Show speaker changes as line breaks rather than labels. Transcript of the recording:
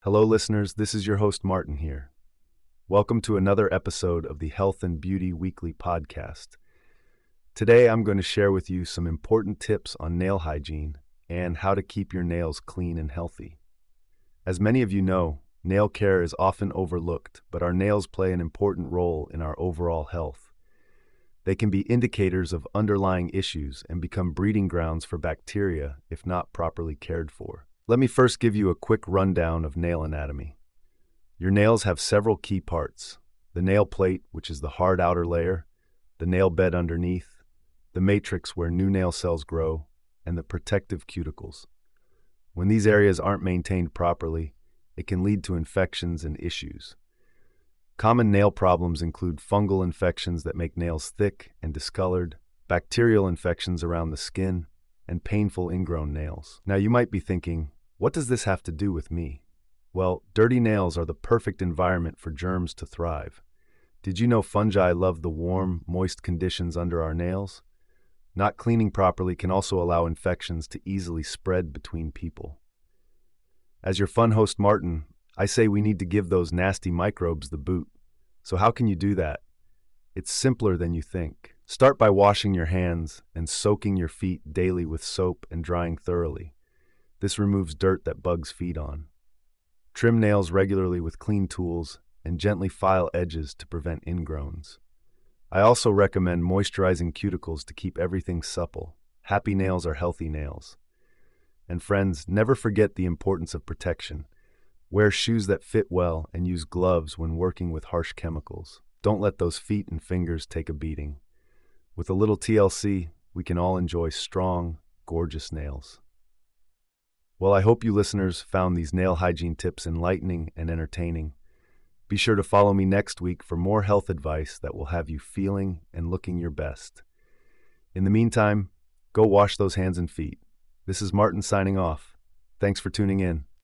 Hello, listeners. This is your host, Martin here. Welcome to another episode of the Health and Beauty Weekly podcast. Today, I'm going to share with you some important tips on nail hygiene and how to keep your nails clean and healthy. As many of you know, nail care is often overlooked, but our nails play an important role in our overall health. They can be indicators of underlying issues and become breeding grounds for bacteria if not properly cared for. Let me first give you a quick rundown of nail anatomy. Your nails have several key parts: the nail plate, which is the hard outer layer, the nail bed underneath, the matrix where new nail cells grow, and the protective cuticles. When these areas aren't maintained properly, it can lead to infections and issues. Common nail problems include fungal infections that make nails thick and discolored, bacterial infections around the skin, and painful ingrown nails. Now you might be thinking, what does this have to do with me? Well, dirty nails are the perfect environment for germs to thrive. Did you know fungi love the warm, moist conditions under our nails? Not cleaning properly can also allow infections to easily spread between people. As your fun host, Martin, I say we need to give those nasty microbes the boot. So how can you do that? It's simpler than you think. Start by washing your hands and soaking your feet daily with soap and drying thoroughly. This removes dirt that bugs feed on. Trim nails regularly with clean tools and gently file edges to prevent ingrowns. I also recommend moisturizing cuticles to keep everything supple. Happy nails are healthy nails. And friends, never forget the importance of protection. Wear shoes that fit well and use gloves when working with harsh chemicals. Don't let those feet and fingers take a beating. With a little TLC, we can all enjoy strong, gorgeous nails. Well, I hope you listeners found these nail hygiene tips enlightening and entertaining. Be sure to follow me next week for more health advice that will have you feeling and looking your best. In the meantime, go wash those hands and feet. This is Martin signing off. Thanks for tuning in.